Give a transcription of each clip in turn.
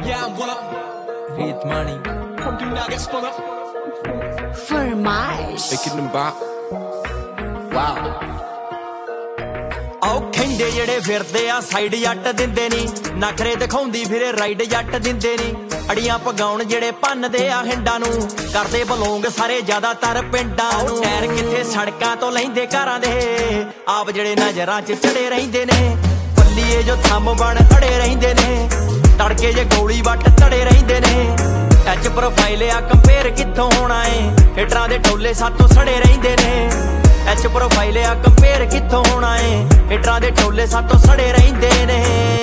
Yeah, I'm one up. Read money. Come do not get spun up. फरमाइश ਆਓ ਖੰਡੇ ਜਿਹੜੇ ਫਿਰਦੇ ਆ ਸਾਈਡ ਜੱਟ ਦਿੰਦੇ ਨੀ ਨਖਰੇ ਦਿਖਾਉਂਦੀ ਫਿਰੇ ਰਾਈਡ ਜੱਟ ਦਿੰਦੇ ਨੀ ਅੜੀਆਂ ਪਗਾਉਣ ਜਿਹੜੇ ਭੰਨਦੇ ਆ ਹਿੰਡਾਂ ਨੂੰ ਕਰਦੇ ਬਲੋਂਗ ਸਾਰੇ ਜ਼ਿਆਦਾਤਰ ਪਿੰਡਾਂ ਨੂੰ ਟਾਇਰ ਕਿੱਥੇ ਸੜਕਾਂ ਤੋਂ ਲੈਂਦੇ ਘਰਾਂ ਦੇ ਆਪ ਜਿਹੜੇ ਨਜ਼ਰਾਂ 'ਚ ਚੜੇ ਰਹਿੰਦੇ ਨੇ ਪੱਲੀਏ ਜੋ ਥੰਮ ਬਣ ਅੜੇ ਰਹਿੰਦੇ ਨੇ ਤੜਕੇ ਜੇ ਗੋਲੀ ਵੱਟ ਧੜੇ ਰਹਿੰਦੇ ਨੇ ਟੱਚ ਪ੍ਰੋਫਾਈਲ ਆ ਕੰਪੇਅਰ ਕਿੱਥੋਂ ਹੋਣਾ ਏ ਹਿਟਰਾਂ ਦੇ ਟੋਲੇ ਸਾਤੋਂ ਸੜੇ ਰਹਿੰਦੇ ਨੇ ਐਚ ਪ੍ਰੋਫਾਈਲ ਆ ਕੰਪੇਅਰ ਕਿੱਥੋਂ ਹੋਣਾ ਏ ਹਿਟਰਾਂ ਦੇ ਟੋਲੇ ਸਾਤੋਂ ਸੜੇ ਰਹਿੰਦੇ ਨੇ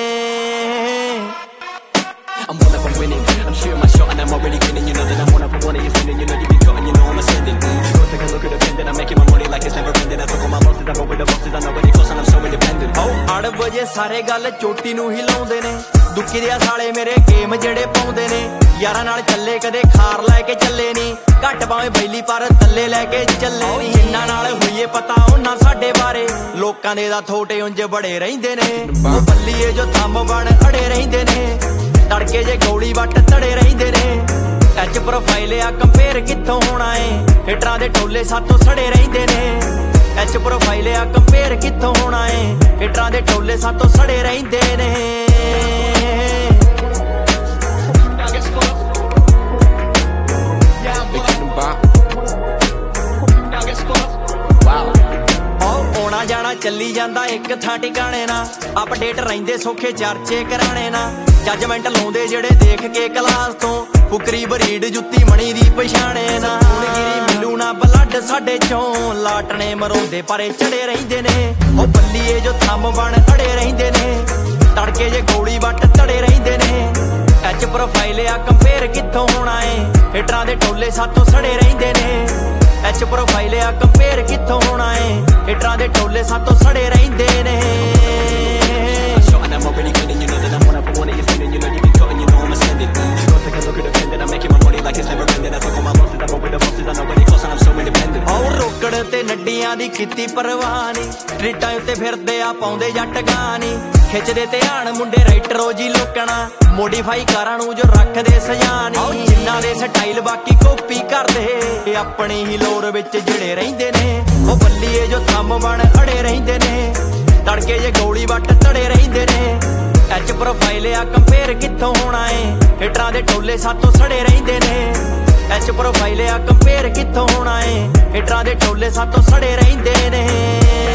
I'm one up, I'm winning. I'm shooting my shot and I'm already winning. You know that I'm one up, I'm one of you spinning. You know you be cutting, you know I'm ascending. Go take a look at the pen, then I'm making my money like it's never ending. I took all my losses, I roll with the bosses, I know where they close and I'm so independent. Oh, 8 ਵਜੇ ਸਾਰੇ ਗੱਲ ਚੋਟੀ ਨੂੰ ਹਿਲਾਉਂਦੇ ਨੇ ਦੁੱਕੀ ਦੇ ਸਾਲੇ ਮੇਰੇ game ਜਿਹੜੇ ਪਾਉਂਦੇ ਨੇ ਯਾਰਾਂ ਨਾਲ ਚੱਲੇ ਕਦੇ ਖਾਰ ਲੈ ਕੇ ਚੱਲੇ ਨੀ ਘੱਟ ਪਾਵੇਂ ਬੈਲੀ ਪਰ ਥੱਲੇ ਲੈ ਕੇ ਚੱਲੇ ਨੀ ਜਿੰਨਾਂ ਨਾਲ ਹੋਈਏ ਪਤਾ ਉਹਨਾਂ ਸਾਡੇ ਬਾਰੇ ਲੋਕਾਂ ਦੇ ਦਾ ਥੋਟੇ ਉਂਝ ਬੜੇ ਰਹਿੰਦੇ ਨੇ ਉਹ ਬੱਲੀਏ ਜੋ ਥੰਮ ਬਣ ਅੜੇ ਰਹਿੰਦੇ ਨੇ ਤੜਕੇ ਜੇ ਗੋਲੀ ਵੱਟ ਧੜੇ ਰਹਿੰਦੇ ਨੇ ਟੱਚ ਪ੍ਰੋਫਾਈਲ ਆ ਕੰਪੇਅਰ ਕਿੱਥੋਂ ਹੋਣਾ ਏ ਹਿਟਰਾਂ ਦੇ ਟੋਲੇ ਸਾਤੋਂ ਸੜੇ ਰਹਿੰਦੇ ਨੇ ਐਚ ਪ੍ਰੋਫਾਈਲ ਆ ਕੰਪੇਅਰ ਕਿੱਥੋਂ ਹੋਣਾ ਏ ਹਿਟਰਾਂ ਦੇ ਟੋਲੇ ਸਾਤੋਂ ਸੜੇ ਰਹਿੰਦੇ ਨੇ Not get spun up. Yeah, I'm one up. Not get spun up. ਆਉਣਾ ਜਾਣਾ ਚੱਲੀ ਜਾਂਦਾ ਇੱਕ ਥਾਂ ਟਿਕਾਣੇ ਨਾ ਅਪਡੇਟ ਰਹਿੰਦੇ ਸੌਖੇ ਚਰਚੇ ਕਰਾਣੇ ਨਾ ਜੱਜਮੈਂਟ ਲਾਉਂਦੇ ਜਿਹੜੇ ਦੇਖ ਕੇ ਕਲਾਸ ਤੋਂ ਫੁਕਰੀ ਬਰੀਡ ਜੁੱਤੀ ਮਣੀ ਦੀ ਪਛਾਣੇ ਨਾ ਹੁਣਗਿਰੀ ਮਿਲੂ ਨਾ ਬਲੱਡ ਸਾਡੇ ਚੋਂ ਲਾਟਣੇ ਮਰੋਂਦੇ ਪਰੇ ਚੜੇ ਰਹਿੰਦੇ ਨੇ ਉਹ ਬੱਲੀਏ ਜੋ ਥੰਮ ਬਣ ਅੜੇ ਰਹਿੰਦੇ ਨੇ ਤੜਕੇ ਜੇ ਗੋਲੀ ਵੱਟ ਧੜੇ ਰਹਿੰਦੇ ਨੇ ਟੱਚ ਪ੍ਰੋਫਾਈਲ ਆ ਕੰਪੇਅਰ ਕਿੱਥੋਂ ਹੋਣਾ ਏ ਹਿਟਰਾਂ ਦੇ ਟੋਲੇ ਸਾਤੋਂ ਸੜੇ ਰਹਿੰਦੇ ਨੇ ਐਚ ਪ੍ਰੋਫਾਈਲ ਆ ਕੰਪੇਅਰ ਕਿੱਥੋਂ ਹੋਣਾ ਏ ਹਿਟਰਾਂ ਦੇ ਟੋਲੇ ਸਾਤੋਂ ਸੜੇ ਰਹਿੰਦੇ ਨੇ Shot and I'm already winning. You know that I'm one up, I'm one of you spinning. You know you be cutting, you know I'm ascending. Go take a look at the pen, then I'm making my money like it's never ending. I took all my losses, I roll with the bosses, I know where they close and I'm so independent. ਆਉ ਰੋਕੜ ਤੇ ਨੱਡੀਆਂ ਦੀ ਕੀਤੀ ਪਰਵਾਹ ਨੀ ਸਟਰੀਟਾਂ ਉੱਤੇ ਫਿਰਦੇ ਆ ਪਾਉਂਦੇ ਜੱਟ ਗਾਣੀ ਖਿੱਚਦੇ ਧਿਆਨ ਮੁੰਡੇ ਰਾਈਟਰੋ ਜੀ ਲੋਕਣਾ ਮੋਡੀਫਾਈ ਕਾਰਾਂ ਨੂੰ ਜੋ ਰੱਖਦੇ ਸਜਾਨੀ ਜਿਨ੍ਹਾਂ ਦੇ ਸਟਾਈਲ ਬਾਕੀ ਕਾਪੀ ਕਰਦੇ ਆਪਣੀ ਹੀ ਲੋਰ ਵਿੱਚ ਜਿਹੜੇ ਰਹਿੰਦੇ ਨੇ ਉਹ ਬੱਲੀਏ ਜੋ ਥੰਮ ਬਣ ਅੜੇ ਰਹਿੰਦੇ ਨੇ ਤੜਕੇ ਜੇ ਗੋਲੀ ਵੱਟ ਧੜੇ ਰਹਿੰਦੇ ਨੇ ਐਚ ਪ੍ਰੋਫਾਈਲ ਆ ਕੰਪੇਅਰ ਕਿੱਥੋਂ ਹੋਣਾ ਏ ਹਿਟਰਾਂ ਦੇ ਟੋਲੇ ਸਾਤੋਂ ਸੜੇ ਰਹਿੰਦੇ ਨੇ ਐਚ ਪ੍ਰੋਫਾਈਲ ਆ ਕੰਪੇਅਰ ਕਿੱਥੋਂ ਹੋਣਾ ਏ ਹਿਟਰਾਂ ਦੇ ਟੋਲੇ ਸਾਤੋਂ ਸੜੇ ਰਹਿੰਦੇ ਨੇ